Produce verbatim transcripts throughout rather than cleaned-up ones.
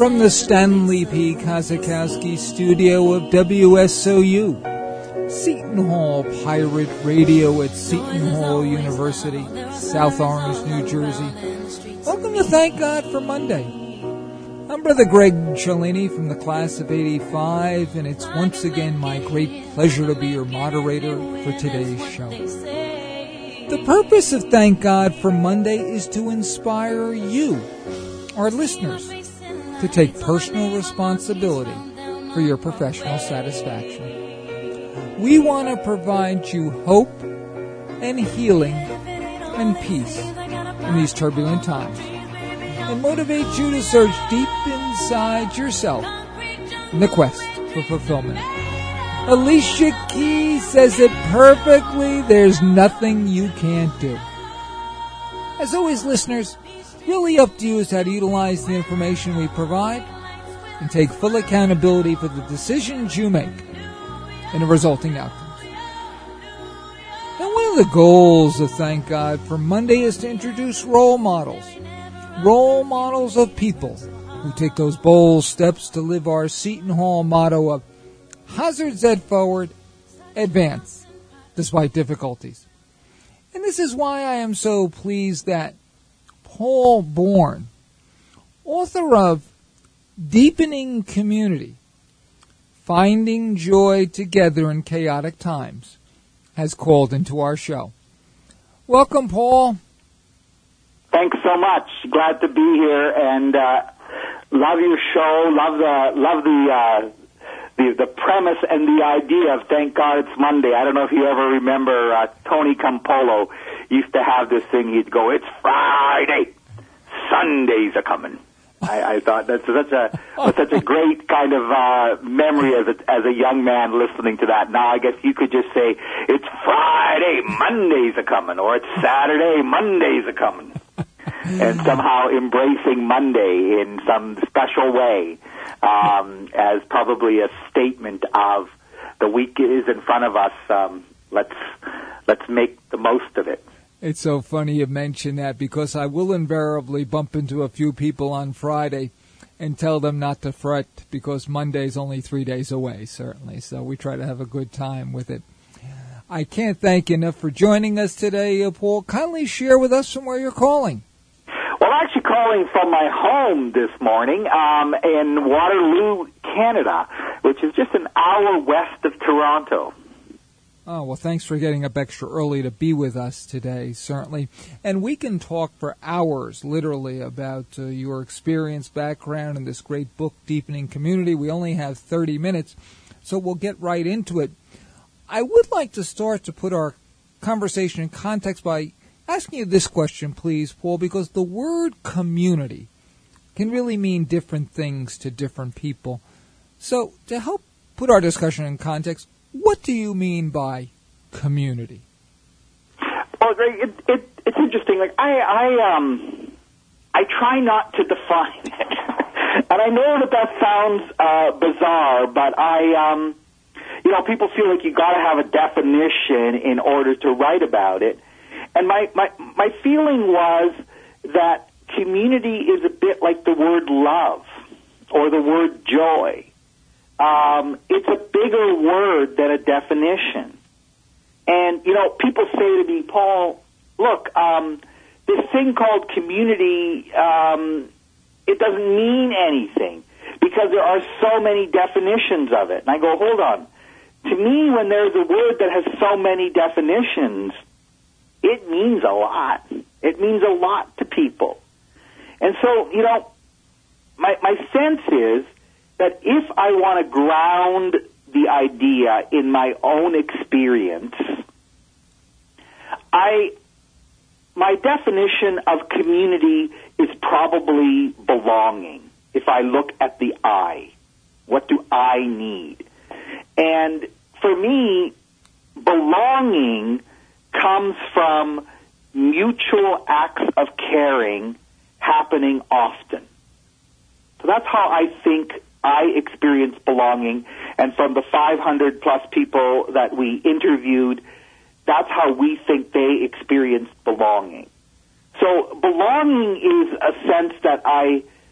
From the Stanley P. Kazakowski studio of W S O U, Seton Hall Pirate Radio at Seton Hall University, South Orange, New Jersey. Welcome to Thank God for Monday. I'm Brother Greg Cellini from the class of eighty-five, and it's once again my great pleasure to be your moderator for today's show. The purpose of Thank God for Monday is to inspire you, our listeners, to take personal responsibility for your professional satisfaction. We want to provide you hope and healing and peace in these turbulent times, and motivate you to search deep inside yourself in the quest for fulfillment. Alicia Keys says it perfectly. There's nothing you can't do. As always, listeners, really up to you is how to utilize the information we provide and take full accountability for the decisions you make and the resulting outcomes. Now, one of the goals of Thank God for Monday is to introduce role models. Role models of people who take those bold steps to live our Seton Hall motto of hazards ed forward, advance, despite difficulties. And this is why I am so pleased that Paul Bourne, author of Deepening Community, Finding Joy Together in Chaotic Times, has called into our show. Welcome, Paul. Thanks so much. Glad to be here, and uh, love your show. Love the love the, uh, the the premise and the idea of Thank God It's Monday. I don't know if you ever remember uh, Tony Campolo used to have this thing. He'd go, "It's Friday, Sundays are coming." I, I thought that's such a that's such a great kind of uh, memory as a, as a young man listening to that. Now I guess you could just say, "It's Friday, Mondays are coming," or "It's Saturday, Mondays are coming." And somehow embracing Monday in some special way um, as probably a statement of the week is in front of us. Um, let's let's make the most of it. It's so funny you mention that, because I will invariably bump into a few people on Friday and tell them not to fret, because Monday's only three days away, certainly. So we try to have a good time with it. I can't thank you enough for joining us today, Paul. Kindly share with us from where you're calling. Well, I'm actually calling from my home this morning um, in Waterloo, Canada, which is just an hour west of Toronto. Oh, well, thanks for getting up extra early to be with us today, certainly. And we can talk for hours, literally, about uh, your experience, background, and this great book, Deepening Community. We only have thirty minutes, so we'll get right into it. I would like to start to put our conversation in context by asking you this question, please, Paul, because the word community can really mean different things to different people. So to help put our discussion in context, what do you mean by community? Well, it, it, it's interesting. Like I, I, um, I try not to define it, and I know that that sounds uh, bizarre, but I, um, you know, people feel like you got to have a definition in order to write about it. And my, my, my feeling was that community is a bit like the word love or the word joy. Um, it's a bigger word than a definition. And, you know, people say to me, "Paul, look, um, this thing called community, um, it doesn't mean anything because there are so many definitions of it." And I go, hold on. To me, when there's a word that has so many definitions, it means a lot. It means a lot to people. And so, you know, my my sense is that if I want to ground the idea in my own experience, I my definition of community is probably belonging. If I look at the I, what do I need? And for me, belonging comes from mutual acts of caring happening often. So that's how I think I experience belonging. And from the five hundred plus people that we interviewed, that's how we think they experience belonging. So belonging is a sense that I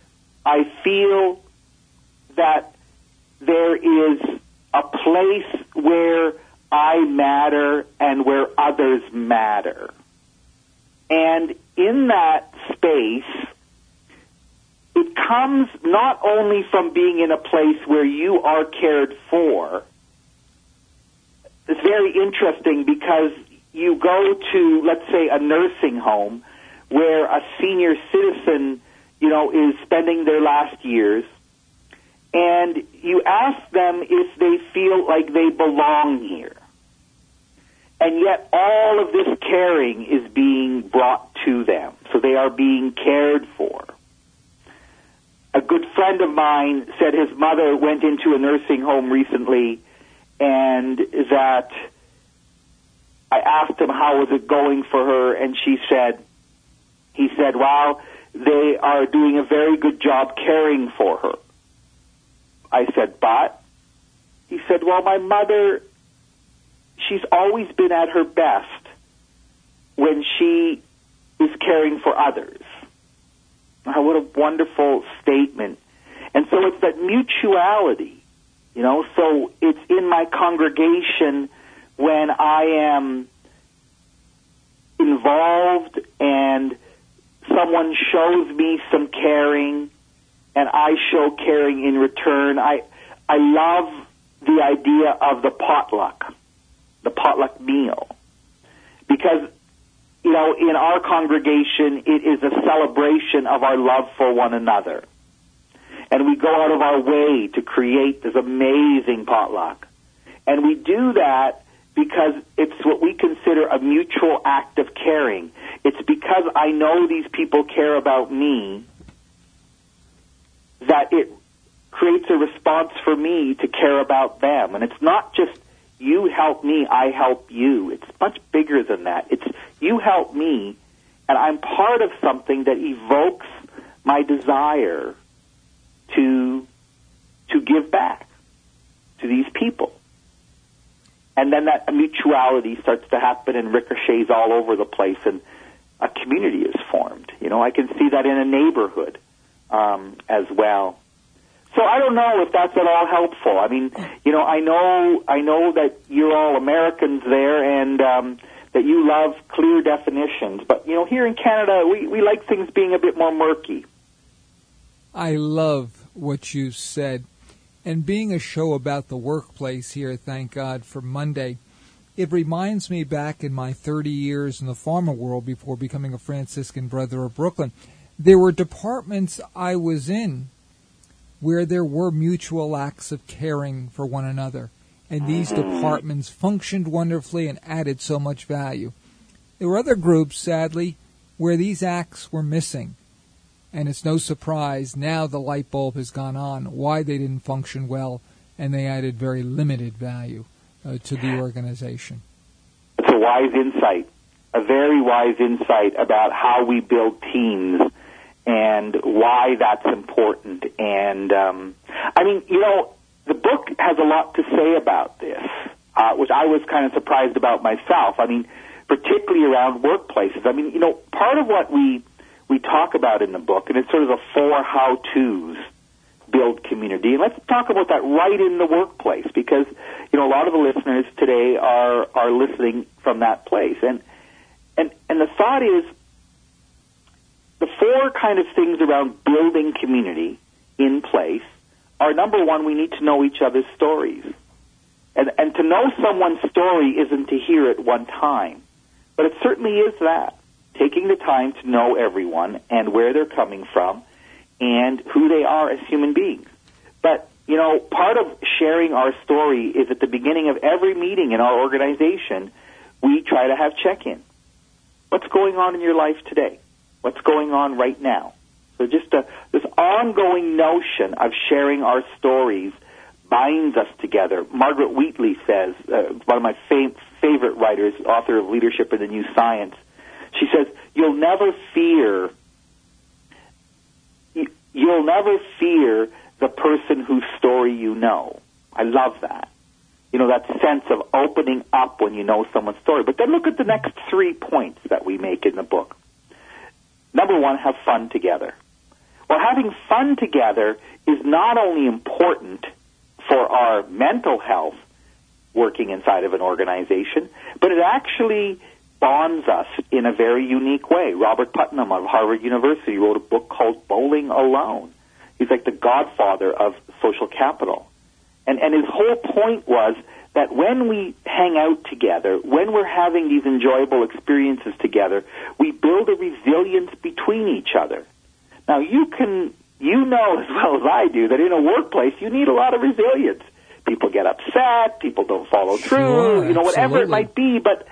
I feel that there is a place where I matter and where others matter. And in that space, it comes not only from being in a place where you are cared for. It's very interesting because you go to, let's say, a nursing home where a senior citizen, you know, is spending their last years, and you ask them if they feel like they belong here. And yet all of this caring is being brought to them, so they are being cared for. A good friend of mine said his mother went into a nursing home recently, and that I asked him how was it going for her, and she said, he said, well, they are doing a very good job caring for her. I said, but? He said, well, my mother, she's always been at her best when she is caring for others. Oh, what a wonderful statement. And so it's that mutuality, you know, so it's in my congregation when I am involved and someone shows me some caring and I show caring in return. I I love the idea of the potluck, the potluck meal, because, you know, in our congregation, it is a celebration of our love for one another. And we go out of our way to create this amazing potluck. And we do that because it's what we consider a mutual act of caring. It's because I know these people care about me that it creates a response for me to care about them. And it's not just you help me, I help you. It's much bigger than that. It's you help me, and I'm part of something that evokes my desire to to give back to these people. And then that mutuality starts to happen and ricochets all over the place, and a community is formed. You know, I can see that in a neighborhood um, as well. So I don't know if that's at all helpful. I mean, you know, I know I know that you're all Americans there, and um, that you love clear definitions. But, you know, here in Canada, we, we like things being a bit more murky. I love what you said. And being a show about the workplace here, thank God for Monday, it reminds me back in my thirty years in the pharma world before becoming a Franciscan Brother of Brooklyn, there were departments I was in where there were mutual acts of caring for one another. And these departments functioned wonderfully and added so much value. There were other groups, sadly, where these acts were missing. And it's no surprise now the light bulb has gone on why they didn't function well, and they added very limited value uh, to the organization. It's a wise insight, a very wise insight about how we build teams and why that's important. And, um, I mean, you know, the book has a lot to say about this, uh, which I was kind of surprised about myself. I mean, particularly around workplaces. I mean, you know, part of what we we talk about in the book, and it's sort of the four how-tos, build community. And let's talk about that right in the workplace, because, you know, a lot of the listeners today are are listening from that place. And and and the thought is, the four kind of things around building community in place are, number one, we need to know each other's stories. And, and to know someone's story isn't to hear it one time, but it certainly is that, taking the time to know everyone and where they're coming from and who they are as human beings. But, you know, part of sharing our story is at the beginning of every meeting in our organization, we try to have check-in. What's going on in your life today? What's going on right now? So just a, this ongoing notion of sharing our stories binds us together. Margaret Wheatley says, uh, one of my fav- favorite writers, author of Leadership in the New Science, she says, you'll never fear, you'll never fear the person whose story you know. I love that. You know, that sense of opening up when you know someone's story. But then look at the next three points that we make in the book. Number one, have fun together. Well, having fun together is not only important for our mental health working inside of an organization, but it actually bonds us in a very unique way. Robert Putnam of Harvard University wrote a book called Bowling Alone. He's like the godfather of social capital. And, and his whole point was that when we hang out together, when we're having these enjoyable experiences together, we build a resilience between each other. Now, you can, you know as well as I do that in a workplace, you need a lot of resilience. People get upset, people don't follow through, sure, you know, whatever absolutely. it might be, but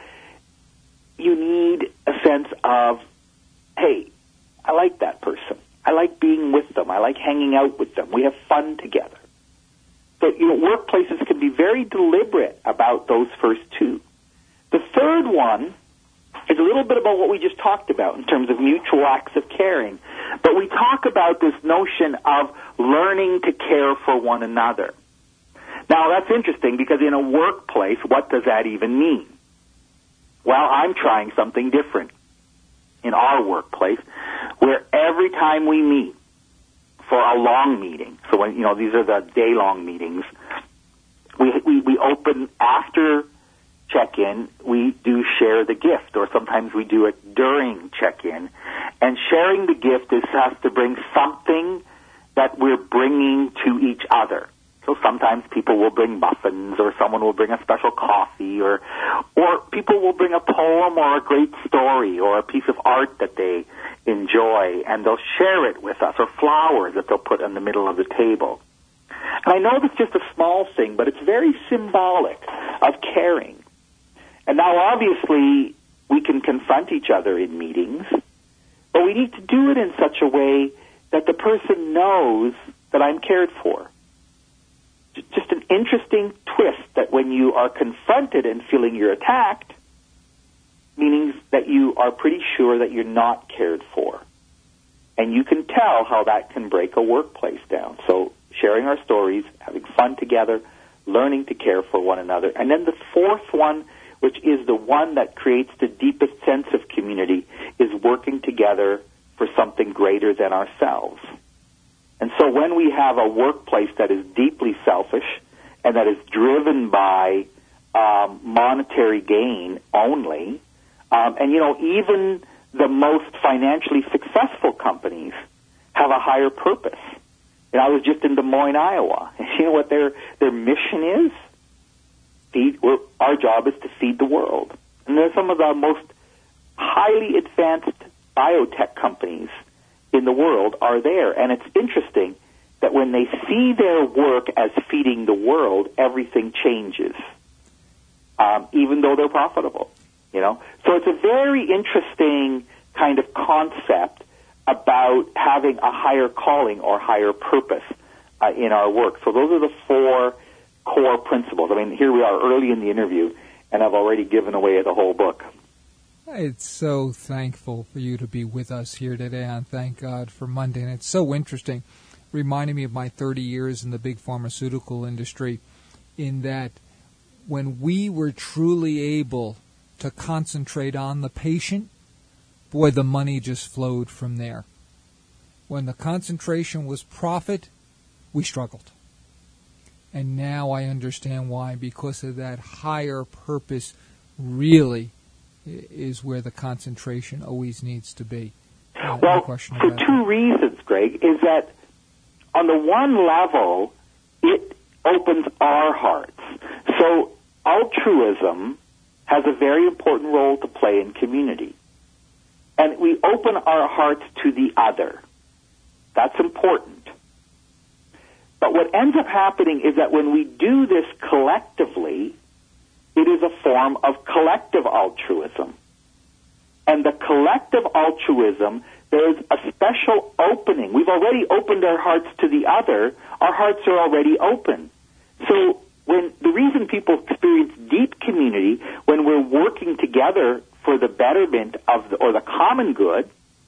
you need a sense of, hey, I like that person. I like being with them. I like hanging out with them. We have fun together. So, you know, workplaces can be very deliberate about those first two. The third one is a little bit about what we just talked about in terms of mutual acts of caring. But we talk about this notion of learning to care for one another. Now, that's interesting because in a workplace, what does that even mean? Well, I'm trying something different in our workplace where every time we meet for a long meeting, so when, you know, these are the day-long meetings, we, we, we open after check-in, we do share the gift, or sometimes we do it during check-in. And sharing the gift is has to bring something that we're bringing to each other. So sometimes people will bring muffins, or someone will bring a special coffee, or or people will bring a poem or a great story or a piece of art that they enjoy, and they'll share it with us, or flowers that they'll put in the middle of the table. And I know that's just a small thing, but it's very symbolic of caring. And now, obviously, we can confront each other in meetings, but we need to do it in such a way that the person knows that I'm cared for. Just an interesting twist that when you are confronted and feeling you're attacked, meaning that you are pretty sure that you're not cared for. And you can tell how that can break a workplace down. So sharing our stories, having fun together, learning to care for one another. And then the fourth one, which is the one that creates the deepest sense of community, is working together for something greater than ourselves. And so when we have a workplace that is deeply selfish and that is driven by um, monetary gain only, um, and, you know, even the most financially successful companies have a higher purpose. And I was just in Des Moines, Iowa. And you know what their their mission is? Feed, we're, our job is to feed the world. And they're some of the most highly advanced biotech companies in the world are there. And it's interesting that when they see their work as feeding the world, everything changes, um, even though they're profitable, you know. So it's a very interesting kind of concept about having a higher calling or higher purpose uh, in our work. So those are the four core principles. I mean, here we are early in the interview, and I've already given away the whole book. It's so thankful for you to be with us here today on Thank God for Monday. And it's so interesting, reminding me of my thirty years in the big pharmaceutical industry, in that when we were truly able to concentrate on the patient, boy, the money just flowed from there. When the concentration was profit, we struggled. And now I understand why, because of that higher purpose really is where the concentration always needs to be. Uh, well, no question for about two that. reasons, Greg, is that on the one level, it opens our hearts. So altruism has a very important role to play in community. And we open our hearts to the other. That's important. But what ends up happening is that when we do this collectively, it is a form of collective altruism. And the collective altruism, there's a special opening. We've already opened our hearts to the other. Our hearts are already open. So when the reason people experience deep community, when we're working together for the betterment of the, or the common good,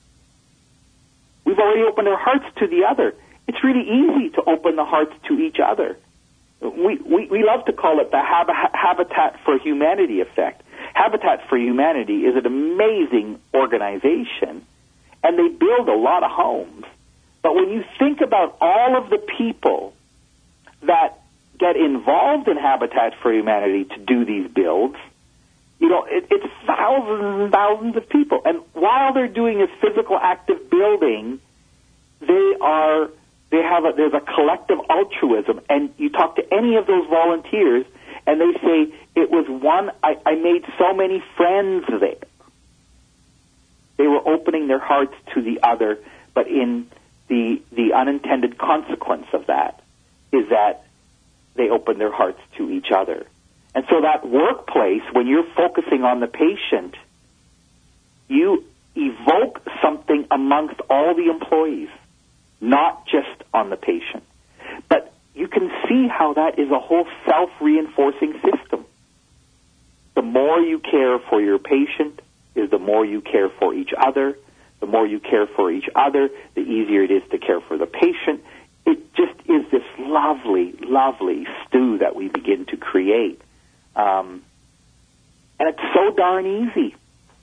we've already opened our hearts to the other. It's really easy to open the hearts to each other. We, we, we love to call it the Hab- Habitat for Humanity effect. Habitat for Humanity is an amazing organization, and they build a lot of homes. But when you think about all of the people that get involved in Habitat for Humanity to do these builds, you know, it, it's thousands and thousands of people. And while they're doing this physical active building, they are, they have a, there's a collective altruism. And you talk to any of those volunteers, and they say, it was one, I, I made so many friends there. They were opening their hearts to the other, but in the the unintended consequence of that is that they open their hearts to each other. And so that workplace, when you're focusing on the patient, you evoke something amongst all the employees, not just on the patient. But you can see how that is a whole self-reinforcing system. The more you care for your patient is the more you care for each other. The more you care for each other, the easier it is to care for the patient. It just is this lovely, lovely stew that we begin to create. Um, and it's so darn easy.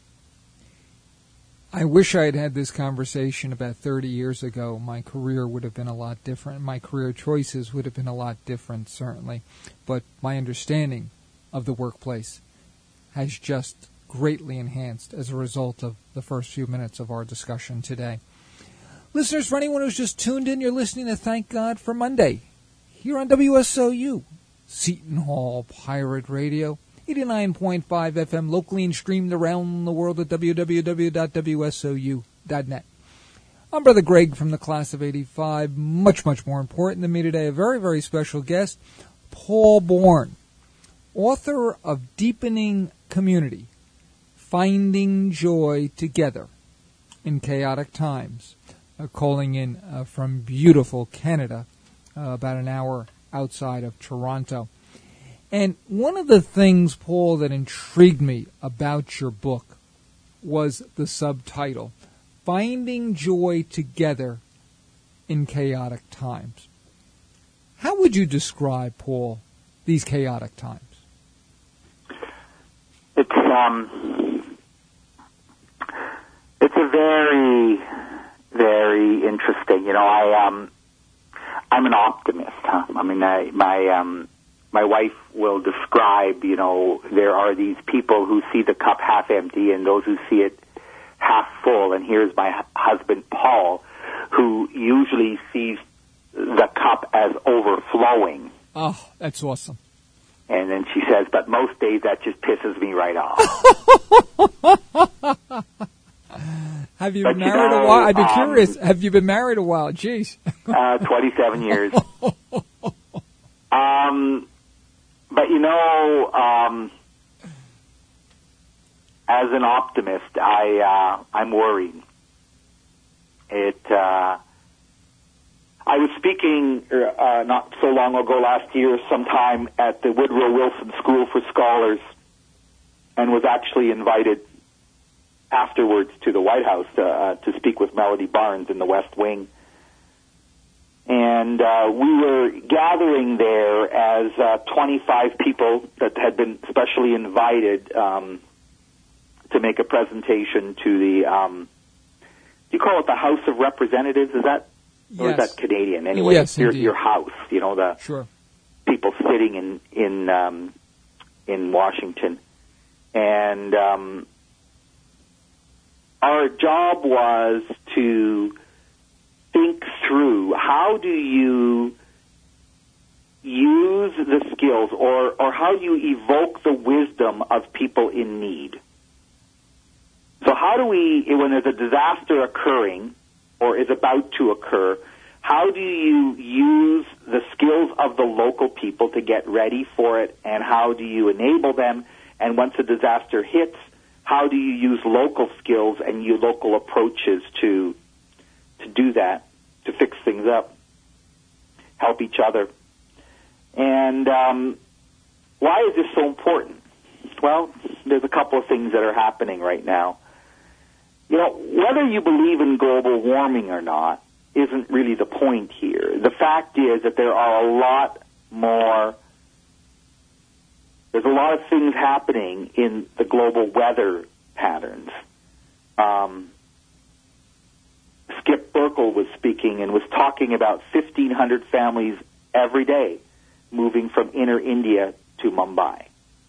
I wish I had had this conversation about thirty years ago. My career would have been a lot different. My career choices would have been a lot different, certainly. But my understanding of the workplace has just greatly enhanced as a result of the first few minutes of our discussion today. Listeners, for anyone who's just tuned in, you're listening to Thank God for Monday here on W S O U, Seton Hall Pirate Radio, eighty-nine point five F M, locally and streamed around the world at w w w dot w s o u dot net. I'm Brother Greg from the class of eighty-five. Much, much more important than me today, a very, very special guest, Paul Bourne, author of Deepening Community, Finding Joy Together in Chaotic Times, uh, calling in uh, from beautiful Canada, uh, about an hour outside of Toronto. And one of the things, Paul, that intrigued me about your book was the subtitle, Finding Joy Together in Chaotic Times. How would you describe, Paul, these chaotic times? It's, um... It's a very, very interesting. You know, I um, I'm an optimist. Huh? I mean, I, my um, my wife will describe. You know, there are these people who see the cup half empty, and those who see it half full. And here's my husband, Paul, who usually sees the cup as overflowing. Oh, that's awesome. And then she says, "But most days that just pisses me right off." Have you but been married you know, a while? I'd be um, curious. Have you been married a while? Jeez. uh, twenty-seven years. um, but you know, um, as an optimist, I uh, I'm worried. It. Uh, I was speaking uh, not so long ago, last year, sometime at the Woodrow Wilson School for Scholars, and was actually invited afterwards to the White House uh, to speak with Melody Barnes in the West Wing. And uh, we were gathering there as uh, twenty-five people that had been specially invited um, to make a presentation to the, um, do you call it the House of Representatives? Is that, yes. Or is that Canadian? Anyway, yes, your, indeed. your house, you know, the sure. people sitting in, in, um, in Washington. And um, our job was to think through how do you use the skills or, or how do you evoke the wisdom of people in need. So how do we, when there's a disaster occurring or is about to occur, how do you use the skills of the local people to get ready for it, and how do you enable them? And once a disaster hits, how do you use local skills and your local approaches to to do that, to fix things up, help each other? And um, why is this so important? Well, there's a couple of things that are happening right now. You know, whether you believe in global warming or not isn't really the point here. The fact is that there are a lot more, there's a lot of things happening in the global weather patterns. Um, Skip Berkowitz local was speaking and was talking about fifteen hundred families every day moving from inner India to Mumbai.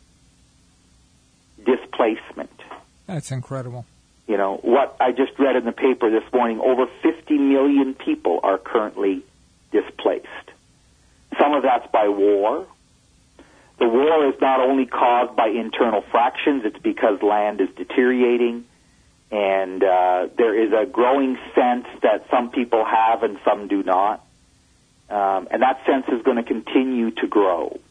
Displacement. That's incredible. You know, what I just read in the paper this morning, over fifty million people are currently displaced. Some of that's by war. The war is not only caused by internal fractions, it's because land is deteriorating, and uh, there is a growing sense that some people have and some do not. Um, and that sense is going to continue to grow.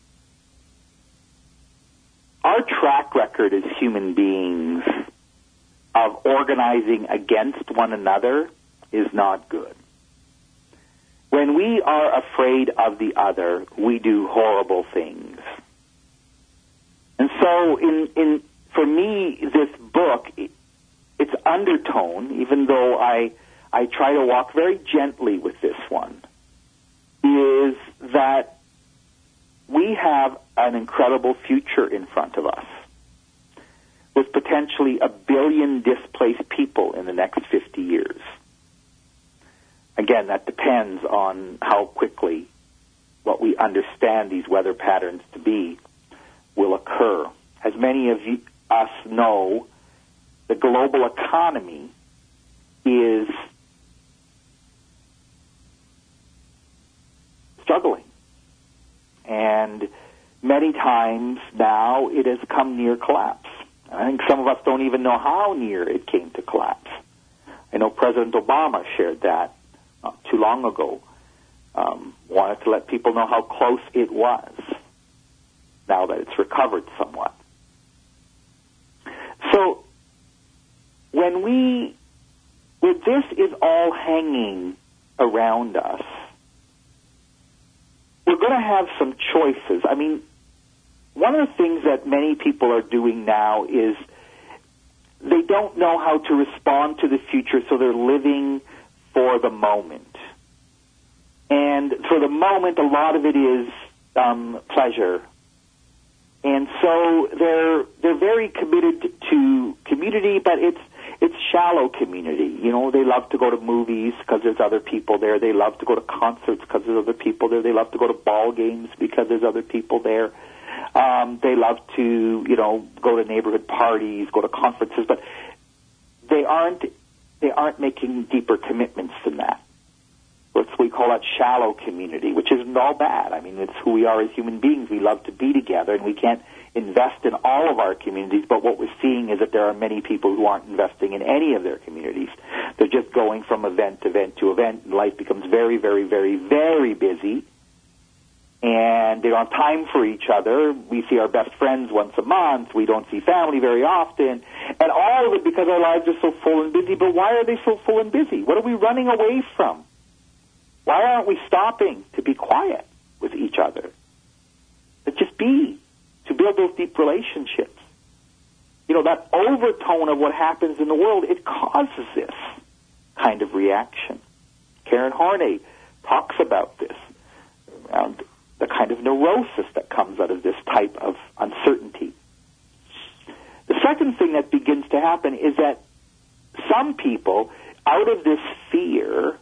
Our track record as human beings of organizing against one another is not good. When we are afraid of the other, we do horrible things. And so, in, in for me, this book, it, its undertone, even though I I try to walk very gently with this one, is that we have an incredible future in front of us with potentially a billion displaced people in the next fifty years. Again, that depends on how quickly what we understand these weather patterns to be will occur. As many of you, us know, the global economy is struggling. And many times now it has come near collapse. I think some of us don't even know how near it came to collapse. I know President Obama shared that not too long ago. Um, wanted to let people know how close it was now that it's recovered somewhat. So when we, when this is all hanging around us, we're going to have some choices. I mean, one of the things that many people are doing now is they don't know how to respond to the future, so they're living for the moment. And for the moment, a lot of it is um, pleasure. And so they're they're very committed to community, but it's it's shallow community. You know, they love to go to movies because there's other people there. They love to go to concerts because there's other people there. They love to go to ball games because there's other people there. Um, they love to, you know, go to neighborhood parties, go to conferences, but they aren't they aren't making deeper commitments than that. What we call that shallow community, which isn't all bad. I mean, it's who we are as human beings. We love to be together, and we can't invest in all of our communities, but what we're seeing is that there are many people who aren't investing in any of their communities. They're just going from event to event to event, and life becomes very, very, very, very busy, and they don't have time for each other. We see our best friends once a month. We don't see family very often, and all of it because our lives are so full and busy. But why are they so full and busy? What are we running away from? Why aren't we stopping to be quiet with each other? To just be, to build those deep relationships. You know, that overtone of what happens in the world, it causes this kind of reaction. Karen Horney talks about this, around the kind of neurosis that comes out of this type of uncertainty. The second thing that begins to happen is that some people, out of this fear,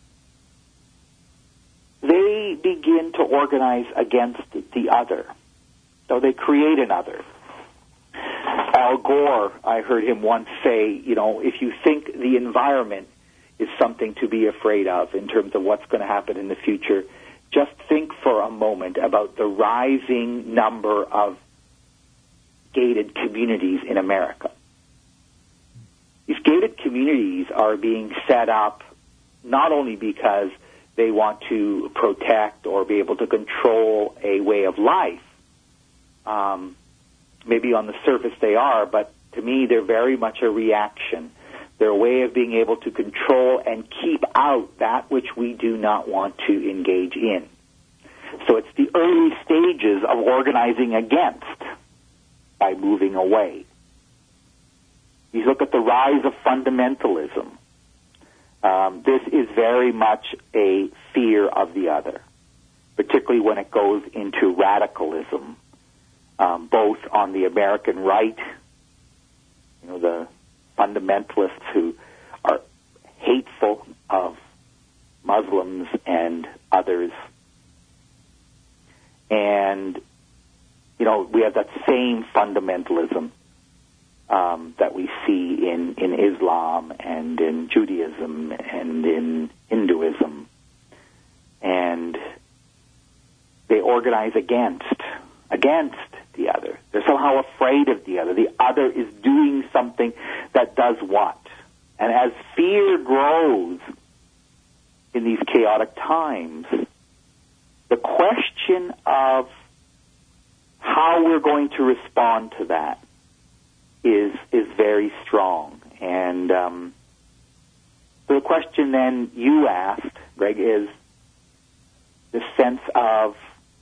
they begin to organize against the other. So they create another. Al Gore, I heard him once say, you know, if you think the environment is something to be afraid of in terms of what's going to happen in the future, just think for a moment about the rising number of gated communities in America. These gated communities are being set up not only because they want to protect or be able to control a way of life. Um, maybe on the surface they are, but to me they're very much a reaction. They're a way of being able to control and keep out that which we do not want to engage in. So it's the early stages of organizing against by moving away. You look at the rise of fundamentalism. Um, this is very much a fear of the other, particularly when it goes into radicalism, um, both on the American right, you know, the fundamentalists who are hateful, of Muslims and others. And, you know, we have that same fundamentalism um, that we see in, in Islam and in Judaism and in Hinduism. And they organize against, against the other. They're somehow afraid of the other. The other is doing something that does what? And as fear grows in these chaotic times, the question of how we're going to respond to that is is very strong. And um, so the question then you asked, Greg, is the sense of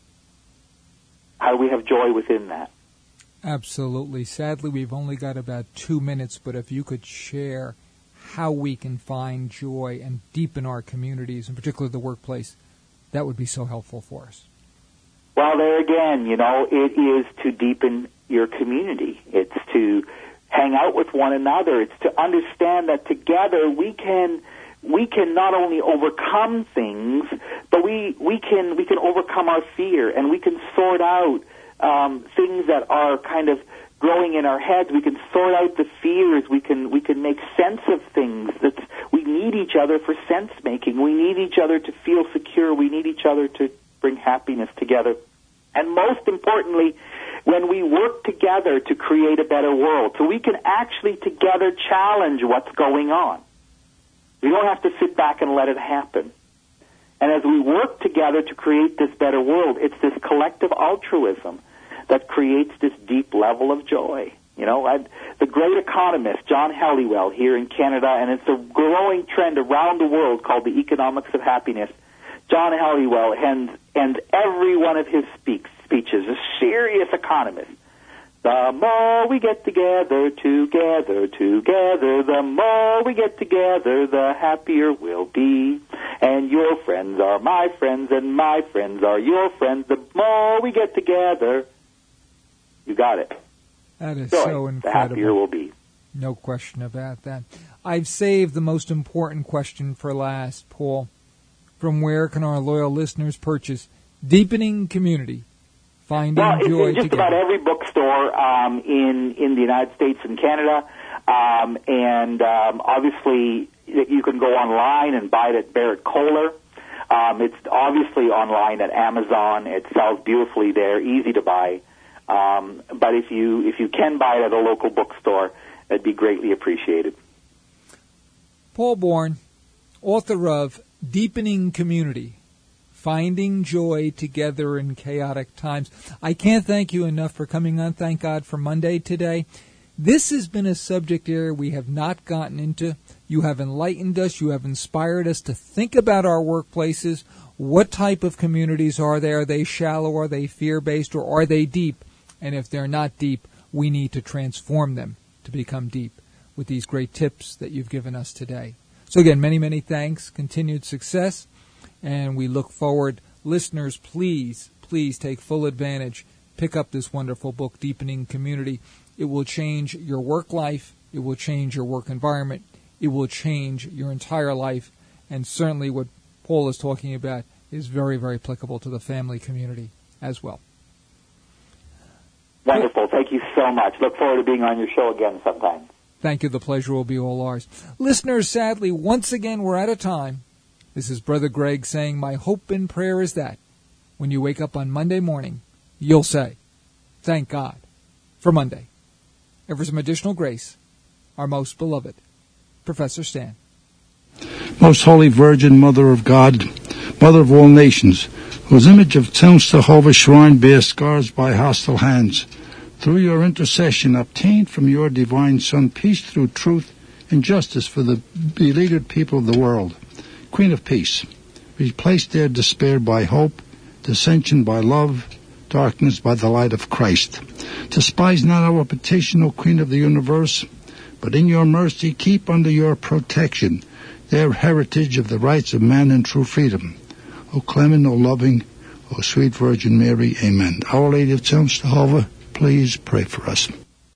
how do we have joy within that? Absolutely. Sadly, we've only got about two minutes, but if you could share how we can find joy and deepen our communities, in particular the workplace, that would be so helpful for us. Well, there again, you know, it is to deepen your community. It's to hang out with one another. It's to understand that together we can we can not only overcome things, but we we can we can overcome our fear, and we can sort out um, things that are kind of growing in our heads. We can sort out the fears. We can we can make sense of things. That we need each other for sense making. We need each other to feel secure. We need each other to bring happiness together. And most importantly, when we work together to create a better world, so we can actually together challenge what's going on. We don't have to sit back and let it happen. And as we work together to create this better world, it's this collective altruism that creates this deep level of joy. You know, I'd, the great economist, John Helliwell, here in Canada, and it's a growing trend around the world called the economics of happiness. John Helliwell ends, ends every one of his speaks, speeches, a serious economist. The more we get together, together, together, the more we get together, the happier we'll be. And your friends are my friends, and my friends are your friends. The more we get together, you got it. That is Joy, so incredible. The happier we'll be. No question about that. I've saved the most important question for last, Paul. From where can our loyal listeners purchase Deepening Community, Finding well, it's Joy in just Together? about every bookstore um, in, in the United States and Canada. Um, and um, obviously, you can go online and buy it at Barrett Kohler. Um, it's obviously online at Amazon. It sells beautifully there, easy to buy. Um, but if you if you can buy it at a local bookstore, that'd be greatly appreciated. Paul Bourne, author of Deepening Community, Finding Joy Together in Chaotic Times. I can't thank you enough for coming on. Thank God for Monday today. This has been a subject area we have not gotten into. You have enlightened us. You have inspired us to think about our workplaces. What type of communities are they? Are they shallow? Are they fear-based? Or are they deep? And if they're not deep, we need to transform them to become deep with these great tips that you've given us today. So again, many, many thanks, continued success, and we look forward. Listeners, please, please take full advantage. Pick up this wonderful book, Deepening Community. It will change your work life. It will change your work environment. It will change your entire life. And certainly what Paul is talking about is very, very applicable to the family community as well. Wonderful. Thank you so much. Look forward to being on your show again sometime. Thank you. The pleasure will be all ours. Listeners, sadly, once again, we're out of time. This is Brother Greg saying my hope and prayer is that when you wake up on Monday morning, you'll say, thank God for Monday. And for some additional grace, our most beloved, Professor Stan. Most Holy Virgin, Mother of God, Mother of all nations, whose image of Tzelm Jehovah shrine bears scars by hostile hands, through your intercession obtained from your divine Son peace through truth and justice for the beleaguered people of the world. Queen of Peace, replace their despair by hope, dissension by love, darkness by the light of Christ. Despise not our petition, O Queen of the universe, but in your mercy keep under your protection their heritage of the rights of man and true freedom. O clement, O loving, O sweet Virgin Mary, amen. Our Lady of Tzelm Jehovah, please pray for us.